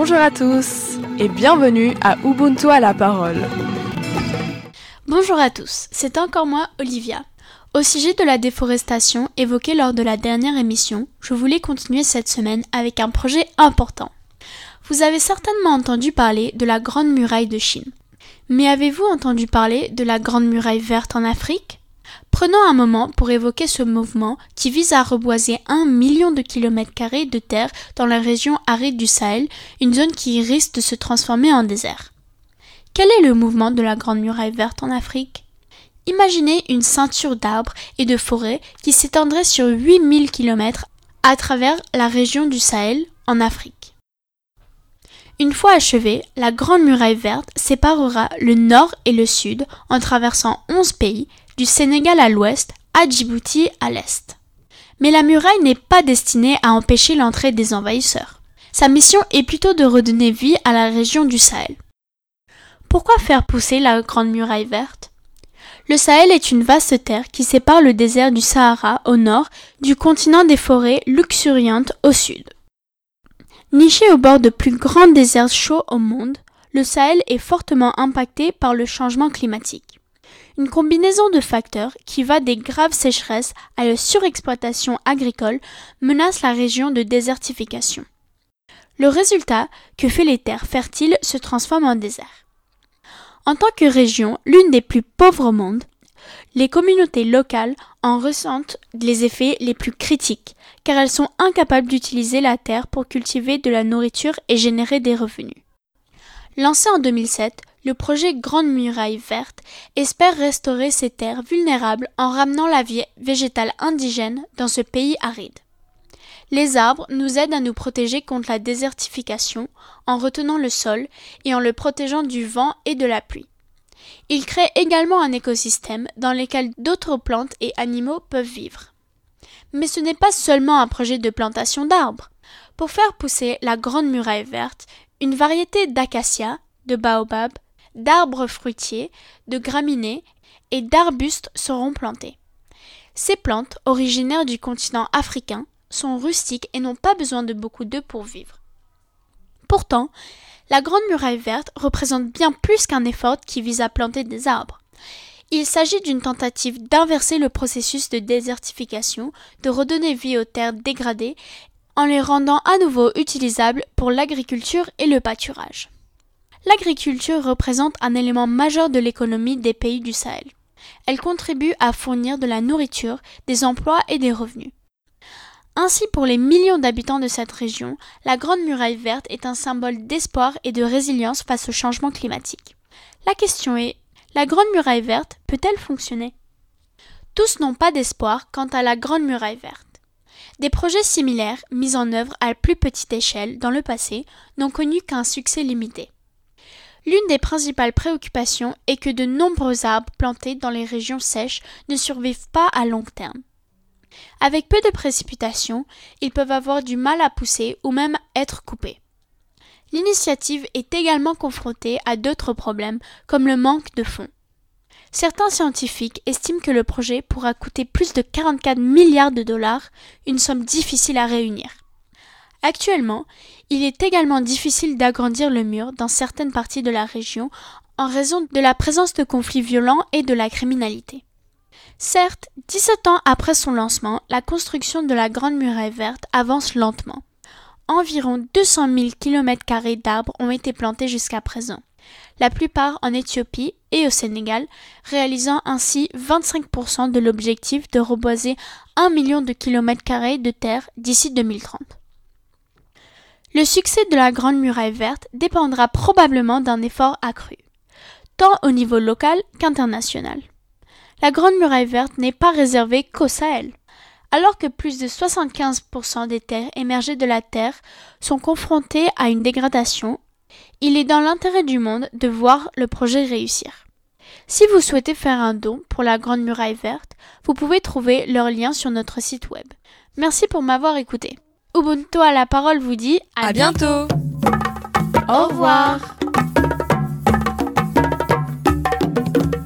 Bonjour à tous et bienvenue à Ubuntu à la parole. Bonjour à tous, c'est encore moi, Olivia. Au sujet de la déforestation évoquée lors de la dernière émission, je voulais continuer cette semaine avec un projet important. Vous avez certainement entendu parler de la Grande Muraille de Chine. Mais avez-vous entendu parler de la Grande Muraille verte en Afrique ? Prenons un moment pour évoquer ce mouvement qui vise à reboiser 1 million de kilomètres carrés de terre dans la région aride du Sahel, une zone qui risque de se transformer en désert. Quel est le mouvement de la Grande Muraille verte en Afrique ? Imaginez une ceinture d'arbres et de forêts qui s'étendrait sur 8000 km à travers la région du Sahel en Afrique. Une fois achevée, la Grande Muraille verte séparera le nord et le sud en traversant 11 pays, du Sénégal à l'ouest, à Djibouti à l'est. Mais la muraille n'est pas destinée à empêcher l'entrée des envahisseurs. Sa mission est plutôt de redonner vie à la région du Sahel. Pourquoi faire pousser la Grande Muraille verte ? Le Sahel est une vaste terre qui sépare le désert du Sahara au nord du continent des forêts luxuriantes au sud. Niché au bord de plus grands déserts chauds au monde, le Sahel est fortement impacté par le changement climatique. Une combinaison de facteurs qui va des graves sécheresses à la surexploitation agricole menace la région de désertification. Le résultat, que fait les terres fertiles se transforment en désert. En tant que région, l'une des plus pauvres au monde, les communautés locales en ressentent les effets les plus critiques, car elles sont incapables d'utiliser la terre pour cultiver de la nourriture et générer des revenus. Lancé en 2007, le projet Grande Muraille verte espère restaurer ces terres vulnérables en ramenant la vie végétale indigène dans ce pays aride. Les arbres nous aident à nous protéger contre la désertification en retenant le sol et en le protégeant du vent et de la pluie. Ils créent également un écosystème dans lequel d'autres plantes et animaux peuvent vivre. Mais ce n'est pas seulement un projet de plantation d'arbres. Pour faire pousser la Grande Muraille verte, une variété d'acacias, de baobabs, d'arbres fruitiers, de graminées et d'arbustes seront plantés. Ces plantes, originaires du continent africain, sont rustiques et n'ont pas besoin de beaucoup d'eau pour vivre. Pourtant, la Grande Muraille verte représente bien plus qu'un effort qui vise à planter des arbres. Il s'agit d'une tentative d'inverser le processus de désertification, de redonner vie aux terres dégradées en les rendant à nouveau utilisables pour l'agriculture et le pâturage. L'agriculture représente un élément majeur de l'économie des pays du Sahel. Elle contribue à fournir de la nourriture, des emplois et des revenus. Ainsi, pour les millions d'habitants de cette région, la Grande Muraille verte est un symbole d'espoir et de résilience face au changement climatique. La question est, la Grande Muraille verte peut-elle fonctionner ? Tous n'ont pas d'espoir quant à la Grande Muraille verte. Des projets similaires, mis en œuvre à plus petite échelle dans le passé, n'ont connu qu'un succès limité. L'une des principales préoccupations est que de nombreux arbres plantés dans les régions sèches ne survivent pas à long terme. Avec peu de précipitations, ils peuvent avoir du mal à pousser ou même être coupés. L'initiative est également confrontée à d'autres problèmes comme le manque de fonds. Certains scientifiques estiment que le projet pourra coûter plus de 44 milliards de dollars, une somme difficile à réunir. Actuellement, il est également difficile d'agrandir le mur dans certaines parties de la région en raison de la présence de conflits violents et de la criminalité. Certes, 17 ans après son lancement, la construction de la Grande Muraille verte avance lentement. Environ 200 000 km² d'arbres ont été plantés jusqu'à présent, la plupart en Éthiopie et au Sénégal, réalisant ainsi 25% de l'objectif de reboiser 1 million de km² de terre d'ici 2030. Le succès de la Grande Muraille verte dépendra probablement d'un effort accru, tant au niveau local qu'international. La Grande Muraille verte n'est pas réservée qu'au Sahel. Alors que plus de 75% des terres émergées de la Terre sont confrontées à une dégradation, il est dans l'intérêt du monde de voir le projet réussir. Si vous souhaitez faire un don pour la Grande Muraille verte, vous pouvez trouver leur lien sur notre site web. Merci pour m'avoir écouté. Ubuntu à la parole vous dit à bientôt. Au revoir.